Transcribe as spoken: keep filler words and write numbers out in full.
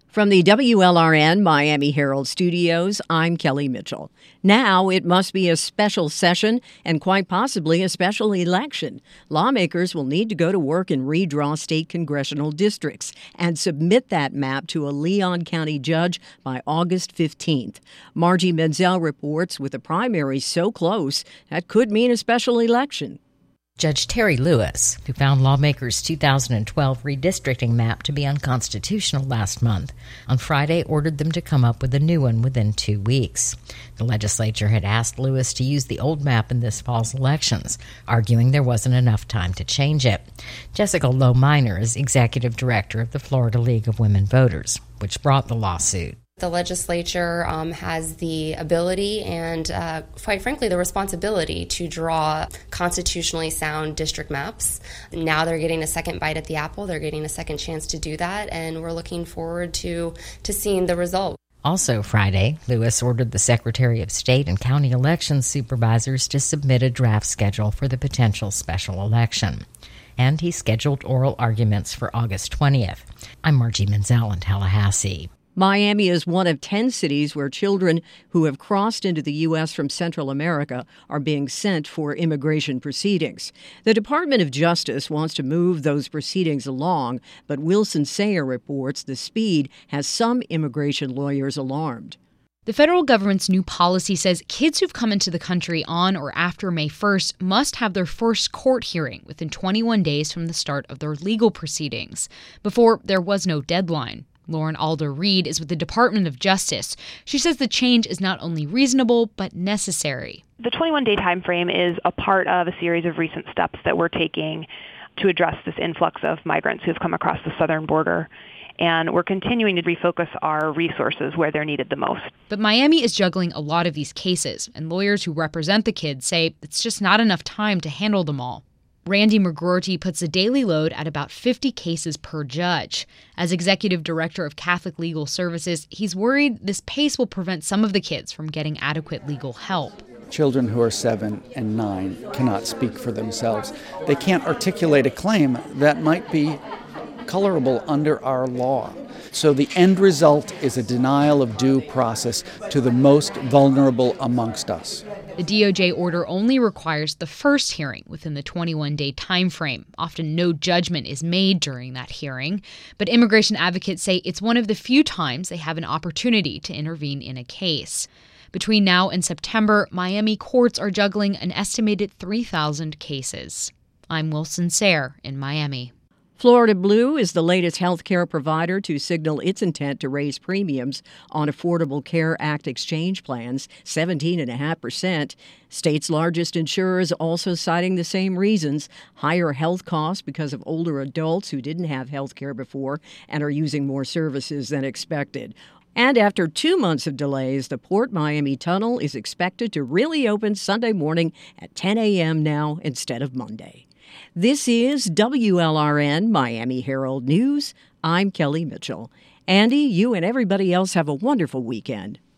From the W L R N Miami Herald Studios, I'm Kelly Mitchell. Now it must be a special session and quite possibly a special election. Lawmakers will need to go to work and redraw state congressional districts and submit that map to a Leon County judge by August fifteenth. Margie Menzel reports with the primaries so close, that could mean a special election. Judge Terry Lewis, who found lawmakers' two thousand twelve redistricting map to be unconstitutional last month, on Friday ordered them to come up with a new one within two weeks. The legislature had asked Lewis to use the old map in this fall's elections, arguing there wasn't enough time to change it. Jessica Lowe Minor is executive director of the Florida League of Women Voters, which brought the lawsuit. The legislature um, has the ability and, uh, quite frankly, the responsibility to draw constitutionally sound district maps. Now they're getting a second bite at the apple. They're getting a second chance to do that, and we're looking forward to, to seeing the result. Also Friday, Lewis ordered the Secretary of State and county election supervisors to submit a draft schedule for the potential special election. And he scheduled oral arguments for August twentieth. I'm Margie Menzel in Tallahassee. Miami is one of ten cities where children who have crossed into the U S from Central America are being sent for immigration proceedings. The Department of Justice wants to move those proceedings along, but Wilson Sayer reports the speed has some immigration lawyers alarmed. The federal government's new policy says kids who've come into the country on or after May first must have their first court hearing within twenty-one days from the start of their legal proceedings. Before, there was no deadline. Lauren Alder Reed is with the Department of Justice. She says the change is not only reasonable, but necessary. The twenty-one day time frame is a part of a series of recent steps that we're taking to address this influx of migrants who've come across the southern border. And we're continuing to refocus our resources where they're needed the most. But Miami is juggling a lot of these cases, and lawyers who represent the kids say it's just not enough time to handle them all. Randy McGroarty puts the daily load at about fifty cases per judge. As executive director of Catholic Legal Services, he's worried this pace will prevent some of the kids from getting adequate legal help. Children who are seven and nine cannot speak for themselves. They can't articulate a claim that might be colorable under our law. So the end result is a denial of due process to the most vulnerable amongst us. The D O J order only requires the first hearing within the twenty-one day time frame. Often no judgment is made during that hearing, but immigration advocates say it's one of the few times they have an opportunity to intervene in a case. Between now and September, Miami courts are juggling an estimated three thousand cases. I'm Wilson Sayer in Miami. Florida Blue is the latest health care provider to signal its intent to raise premiums on Affordable Care Act exchange plans, seventeen point five percent. State's largest insurers also citing the same reasons, higher health costs because of older adults who didn't have health care before and are using more services than expected. And after two months of delays, the Port Miami Tunnel is expected to really open Sunday morning at ten a.m. now instead of Monday. This is W L R N Miami Herald News. I'm Kelly Mitchell. Andy, you and everybody else have a wonderful weekend.